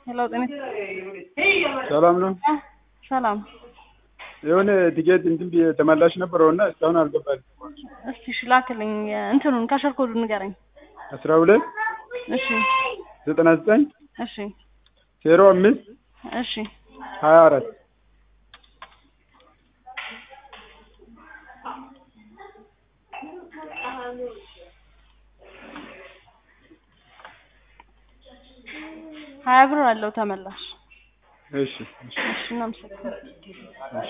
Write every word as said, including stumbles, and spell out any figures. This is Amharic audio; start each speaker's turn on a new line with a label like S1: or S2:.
S1: ሄሎ ጤና
S2: ሰላም ነው።
S1: ሰላም
S2: የሆነ ቲኬት እንትን ተመላሽ ነበረውና እስካሁን አልገባልኝ።
S1: እስቲ እሺ ላክልኝ እንትኑን ካሸር ኮዱን ንገረኝ።
S2: አስራ ሁለት
S1: እሺ
S2: ዘጠና ዘጠኝ
S1: እሺ
S2: ዜሮ አምስት
S1: እሺ
S2: ሀያ አራት
S1: ሀያ ብር አለው ተመላሽ።
S2: እሺ
S1: እሺ እናመሰግናለን።